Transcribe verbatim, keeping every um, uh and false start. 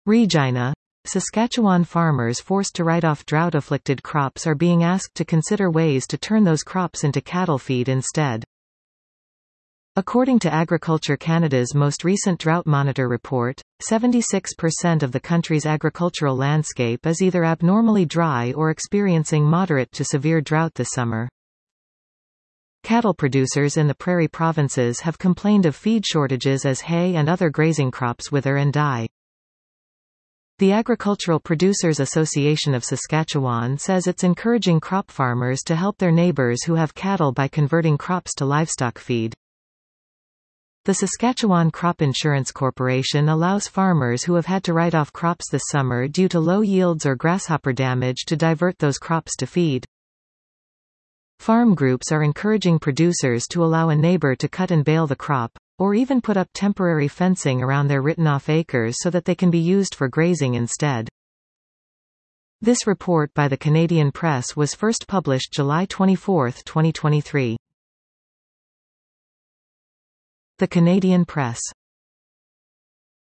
Regina. Saskatchewan farmers forced to write off drought-afflicted crops are being asked to consider ways to turn those crops into cattle feed instead. According to Agriculture Canada's most recent Drought Monitor report, seventy-six percent of the country's agricultural landscape is either abnormally dry or experiencing moderate to severe drought this summer. Cattle producers in the prairie provinces have complained of feed shortages as hay and other grazing crops wither and die. The Agricultural Producers Association of Saskatchewan says it's encouraging crop farmers to help their neighbors who have cattle by converting crops to livestock feed. The Saskatchewan Crop Insurance Corporation allows farmers who have had to write off crops this summer due to low yields or grasshopper damage to divert those crops to feed. Farm groups are encouraging producers to allow a neighbor to cut and bale the crop, or even put up temporary fencing around their written-off acres so that they can be used for grazing instead. This report by the Canadian Press was first published July twenty-fourth, twenty twenty-three. The Canadian Press.